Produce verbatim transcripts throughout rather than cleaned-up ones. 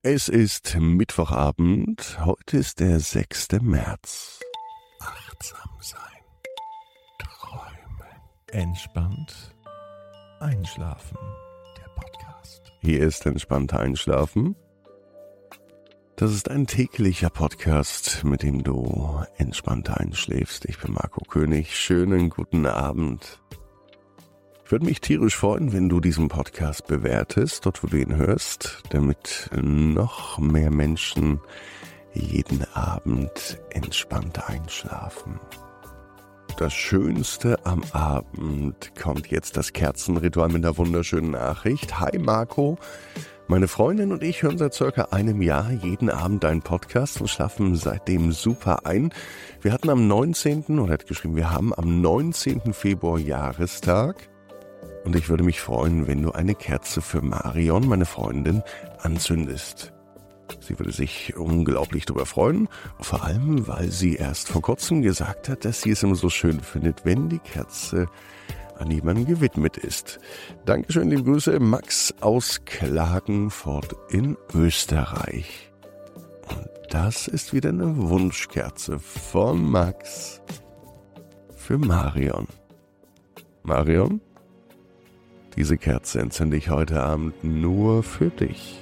Es ist Mittwochabend, heute ist der sechste März. Achtsam sein, träumen, entspannt einschlafen. Der Podcast. Hier ist entspannt einschlafen. Das ist ein täglicher Podcast, mit dem du entspannt einschläfst. Ich bin Marco König. Schönen guten Abend. Ich würde mich tierisch freuen, wenn du diesen Podcast bewertest, dort wo du ihn hörst, damit noch mehr Menschen jeden Abend entspannt einschlafen. Das Schönste am Abend kommt jetzt, das Kerzenritual mit einer wunderschönen Nachricht. Hi Marco, meine Freundin und ich hören seit circa einem Jahr jeden Abend einen Podcast und schlafen seitdem super ein. Wir hatten am neunzehnten oder hat geschrieben, wir haben am neunzehnten Februar Jahrestag. Und ich würde mich freuen, wenn du eine Kerze für Marion, meine Freundin, anzündest. Sie würde sich unglaublich darüber freuen, vor allem, weil sie erst vor kurzem gesagt hat, dass sie es immer so schön findet, wenn die Kerze an jemanden gewidmet ist. Dankeschön, liebe Grüße, Max aus Klagenfurt in Österreich. Und das ist wieder eine Wunschkerze von Max für Marion. Marion? Diese Kerze entzünde ich heute Abend nur für dich.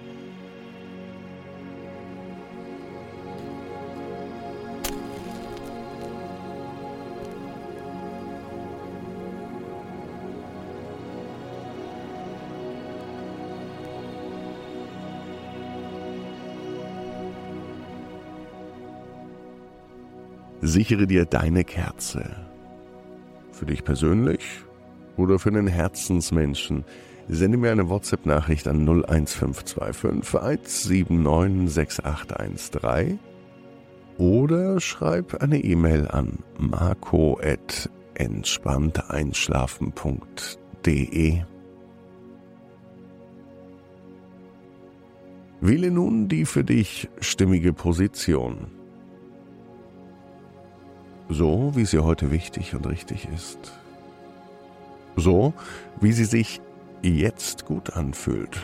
Sichere dir deine Kerze. Für dich persönlich oder für einen Herzensmenschen, sende mir eine WhatsApp-Nachricht an null eins fünf zwei fünf eins sieben neun sechs acht eins drei oder schreib eine E-Mail an marco at entspannteinschlafen punkt de. Wähle nun die für dich stimmige Position. So, wie sie heute wichtig und richtig ist. So, wie sie sich jetzt gut anfühlt.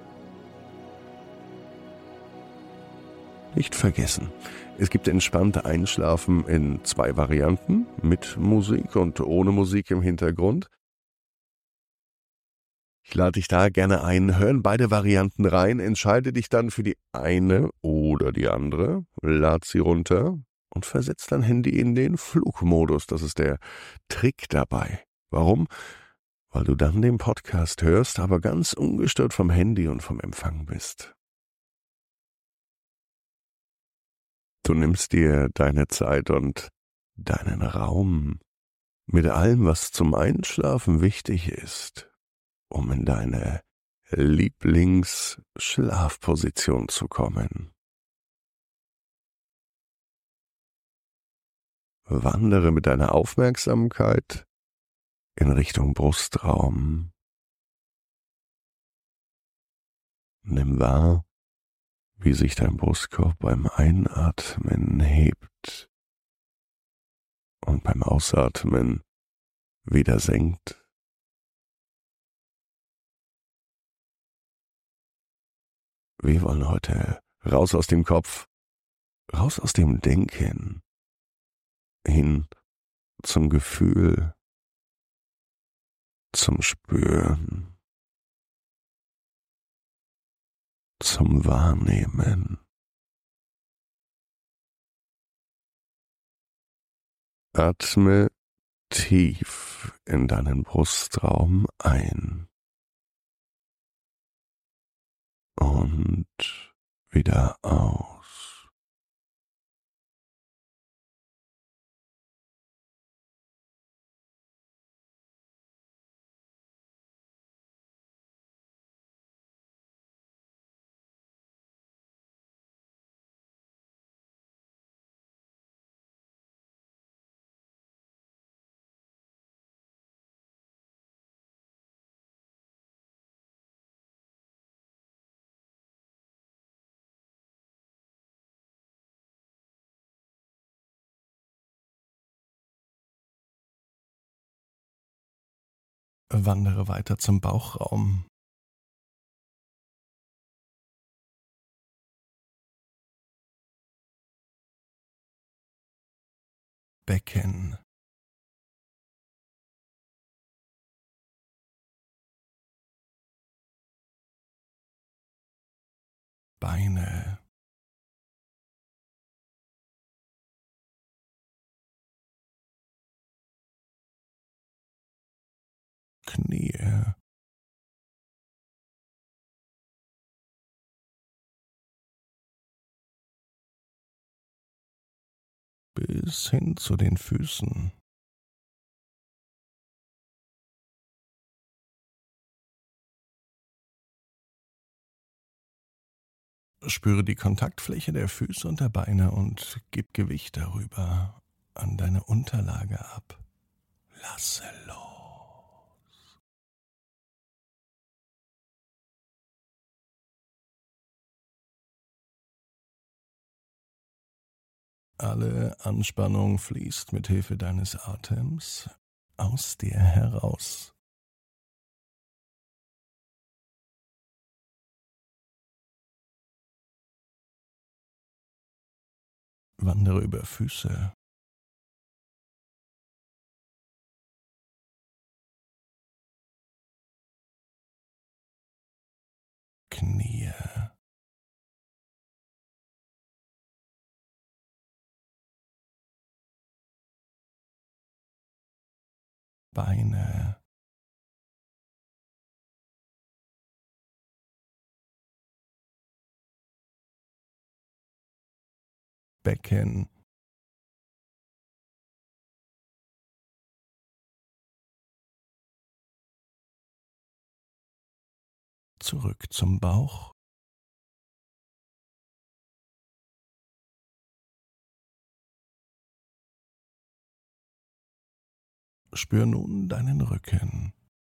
Nicht vergessen, es gibt entspannte Einschlafen in zwei Varianten, mit Musik und ohne Musik im Hintergrund. Ich lade dich da gerne ein, hör in beide Varianten rein, entscheide dich dann für die eine oder die andere, lad sie runter und versetz dein Handy in den Flugmodus. Das ist der Trick dabei. Warum? Weil du dann den Podcast hörst, aber ganz ungestört vom Handy und vom Empfang bist. Du nimmst dir deine Zeit und deinen Raum mit allem, was zum Einschlafen wichtig ist, um in deine Lieblingsschlafposition zu kommen. Wandere mit deiner Aufmerksamkeit in Richtung Brustraum. Nimm wahr, wie sich dein Brustkorb beim Einatmen hebt und beim Ausatmen wieder senkt. Wir wollen heute raus aus dem Kopf, raus aus dem Denken, hin zum Gefühl, zum Spüren, zum Wahrnehmen. Atme tief in deinen Brustraum ein und wieder aus. Wandere weiter zum Bauchraum. Becken, Beine, Knie, bis hin zu den Füßen. Spüre die Kontaktfläche der Füße und der Beine und gib Gewicht darüber an deine Unterlage ab. Lasse los. Alle Anspannung fließt mit Hilfe deines Atems aus dir heraus. Wandere über Füße, Knie, Beine, Becken, zurück zum Bauch, spür nun deinen Rücken.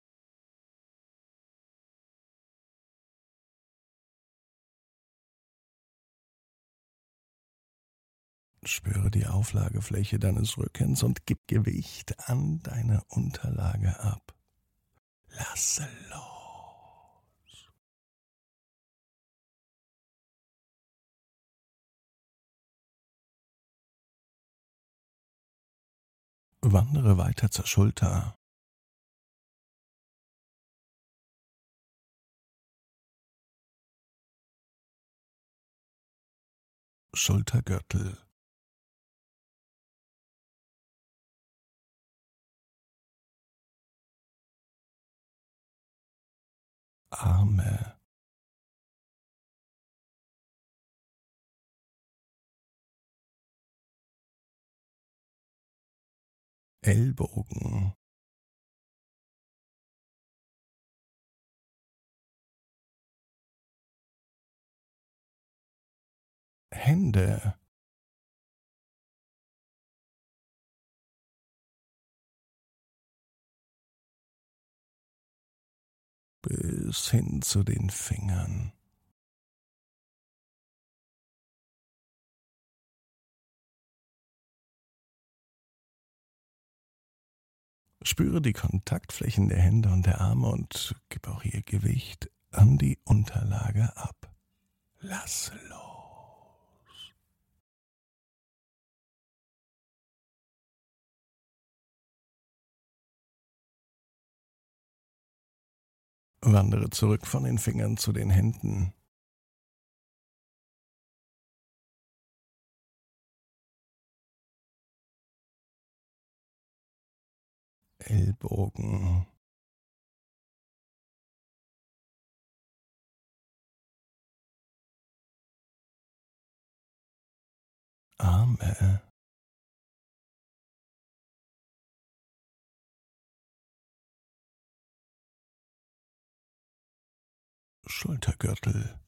Spüre die Auflagefläche deines Rückens und gib Gewicht an deine Unterlage ab. Lasse los. Wandere weiter zur Schulter. Schultergürtel. Arme. Ellbogen. Hände. Bis hin zu den Fingern. Spüre die Kontaktflächen der Hände und der Arme und gib auch ihr Gewicht an die Unterlage ab. Lass los. Wandere zurück von den Fingern zu den Händen. Ellbogen. Arme. Schultergürtel.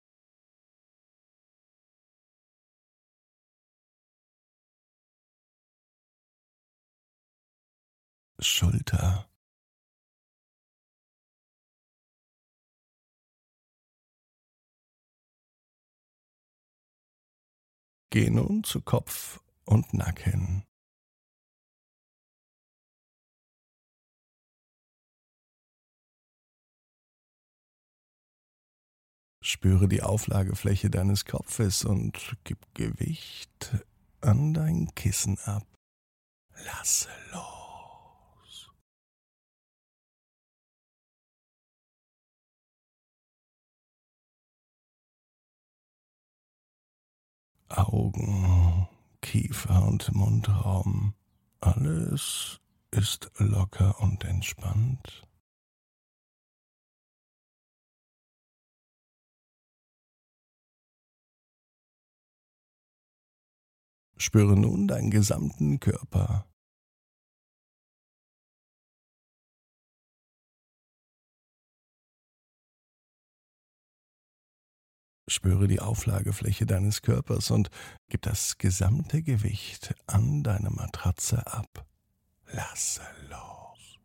Schulter. Geh nun zu Kopf und Nacken. Spüre die Auflagefläche deines Kopfes und gib Gewicht an dein Kissen ab. Lasse los. Augen, Kiefer und Mundraum. Alles ist locker und entspannt. Spüre nun deinen gesamten Körper. Spüre die Auflagefläche deines Körpers und gib das gesamte Gewicht an deine Matratze ab. Lasse los.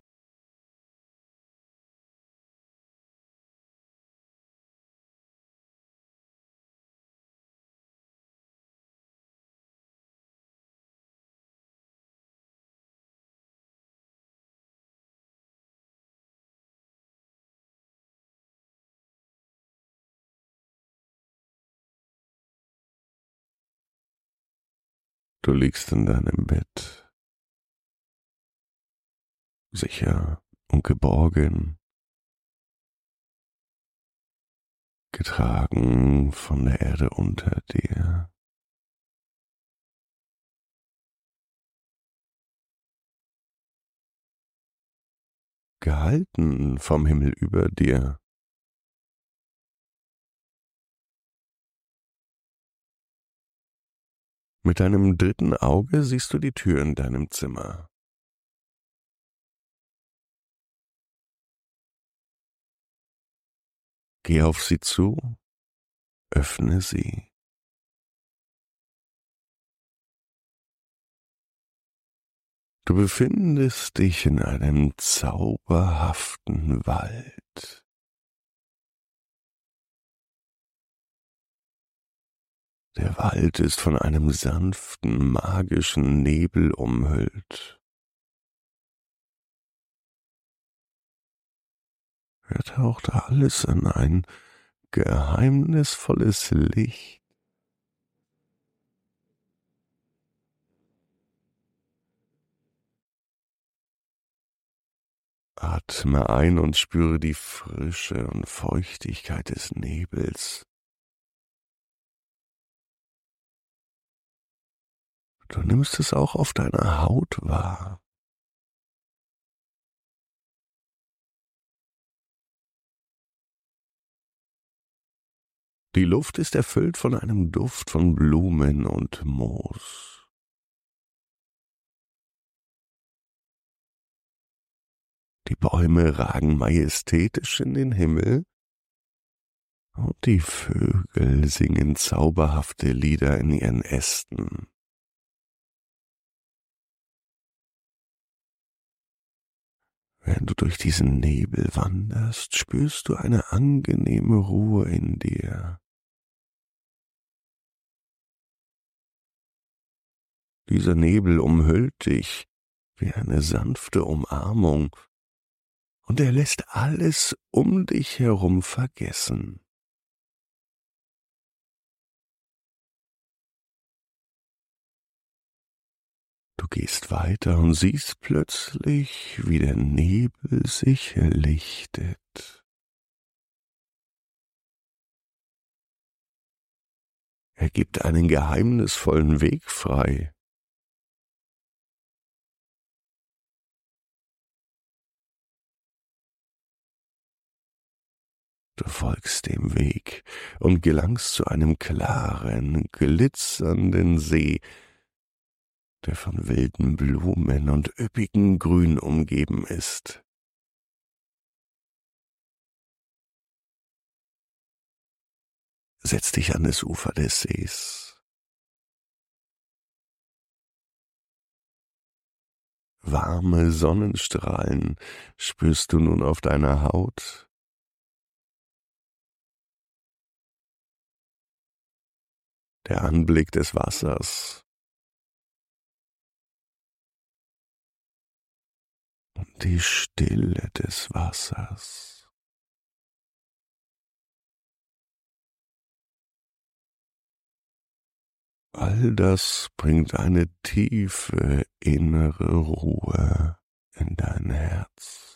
Du liegst in deinem Bett, sicher und geborgen, getragen von der Erde unter dir. Gehalten vom Himmel über dir. Mit deinem dritten Auge siehst du die Tür in deinem Zimmer. Geh auf sie zu, öffne sie. Du befindest dich in einem zauberhaften Wald. Der Wald ist von einem sanften, magischen Nebel umhüllt. Er taucht alles in ein geheimnisvolles Licht. Atme ein und spüre die Frische und Feuchtigkeit des Nebels. Du nimmst es auch auf deiner Haut wahr. Die Luft ist erfüllt von einem Duft von Blumen und Moos. Die Bäume ragen majestätisch in den Himmel und die Vögel singen zauberhafte Lieder in ihren Ästen. Während du durch diesen Nebel wanderst, spürst du eine angenehme Ruhe in dir. Dieser Nebel umhüllt dich wie eine sanfte Umarmung und er lässt alles um dich herum vergessen. Du gehst weiter und siehst plötzlich, wie der Nebel sich lichtet. Er gibt einen geheimnisvollen Weg frei. Du folgst dem Weg und gelangst zu einem klaren, glitzernden See, der von wilden Blumen und üppigem Grün umgeben ist. Setz dich an das Ufer des Sees. Warme Sonnenstrahlen spürst du nun auf deiner Haut. Der Anblick des Wassers und die Stille des Wassers. All das bringt eine tiefe innere Ruhe in dein Herz.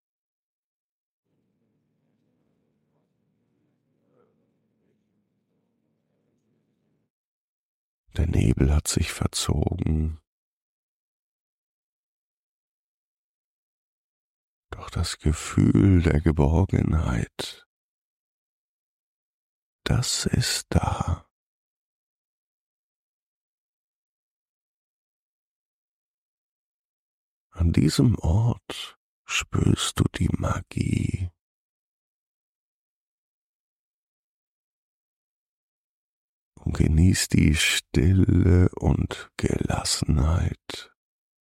Der Nebel hat sich verzogen, doch das Gefühl der Geborgenheit, das ist da. An diesem Ort spürst du die Magie. Und genieß die Stille und Gelassenheit.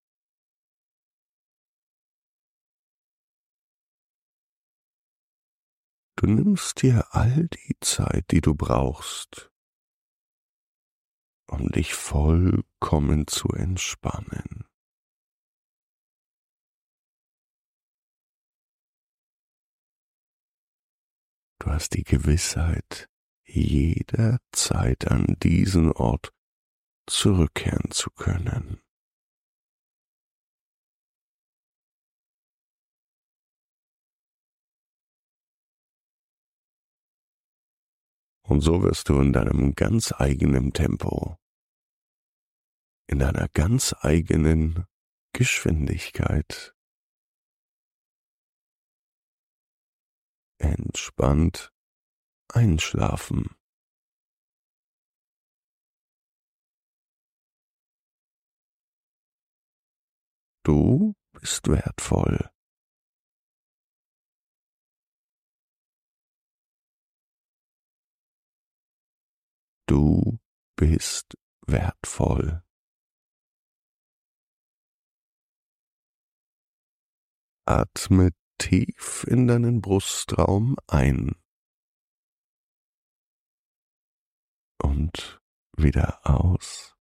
Du nimmst dir all die Zeit, die du brauchst, um dich vollkommen zu entspannen. Du hast die Gewissheit, jederzeit an diesen Ort zurückkehren zu können. Und so wirst du in deinem ganz eigenen Tempo, in deiner ganz eigenen Geschwindigkeit entspannt einschlafen. Du bist wertvoll. Du bist wertvoll. Atme tief in deinen Brustraum ein und wieder aus.